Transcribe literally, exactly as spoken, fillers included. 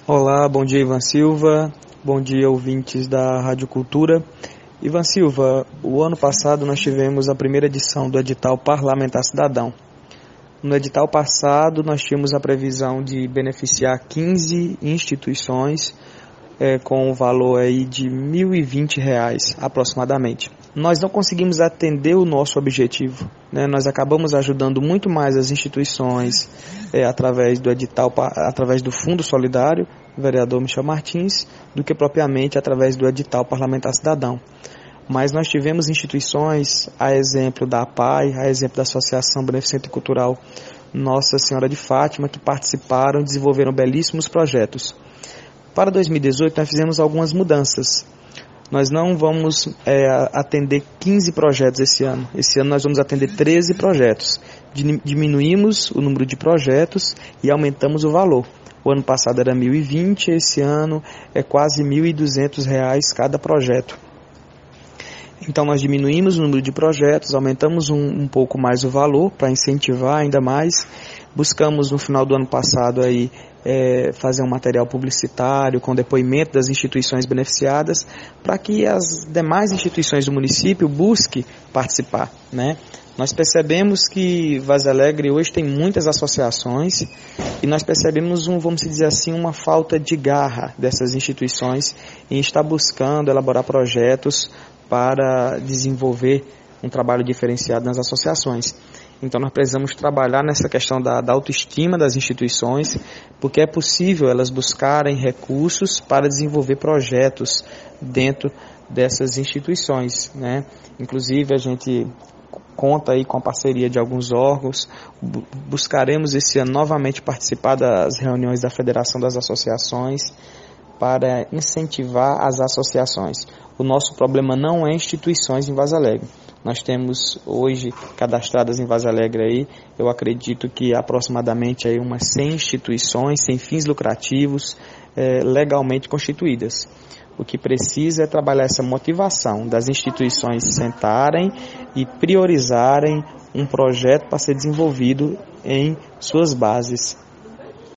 Olá, bom dia Ivan Silva, bom dia ouvintes da Rádio Cultura. Ivan Silva, o ano passado nós tivemos a primeira edição do edital Parlamentar Cidadão. No edital passado nós tínhamos a previsão de beneficiar quinze instituições é, com o valor aí de mil e vinte reais aproximadamente. Nós não conseguimos atender o nosso objetivo, né? Nós acabamos ajudando muito mais as instituições é, através do edital, através do Fundo Solidário, o vereador Michel Martins, do que propriamente através do edital Parlamentar Cidadão. Mas nós tivemos instituições, a exemplo da A P A I, a exemplo da Associação Beneficente Cultural Nossa Senhora de Fátima, que participaram e desenvolveram belíssimos projetos. Para dois mil e dezoito nós fizemos algumas mudanças. Nós não vamos é, atender quinze projetos esse ano. Esse ano nós vamos atender treze projetos. Diminuímos o número de projetos e aumentamos o valor. O ano passado era mil e vinte, esse ano é quase mil e duzentos reais cada projeto. Então nós diminuímos o número de projetos, aumentamos um, um pouco mais o valor para incentivar ainda mais. Buscamos no final do ano passado aí, é, fazer um material publicitário com depoimento das instituições beneficiadas para que as demais instituições do município busquem participar, né? Nós percebemos que Vaza Alegre hoje tem muitas associações e nós percebemos, um, vamos dizer assim, uma falta de garra dessas instituições em estar buscando elaborar projetos para desenvolver um trabalho diferenciado nas associações. Então nós precisamos trabalhar nessa questão da, da autoestima das instituições, porque é possível elas buscarem recursos para desenvolver projetos dentro dessas instituições, né? Inclusive a gente conta aí com a parceria de alguns órgãos. Buscaremos esse ano novamente participar das reuniões da Federação das Associações para incentivar as associações. O nosso problema não é instituições em Vaza Alegre. Nós temos hoje cadastradas em Vaza Alegre aí, eu acredito que aproximadamente aí umas cem instituições sem fins lucrativos é, legalmente constituídas. O que precisa é trabalhar essa motivação das instituições sentarem e priorizarem um projeto para ser desenvolvido em suas bases.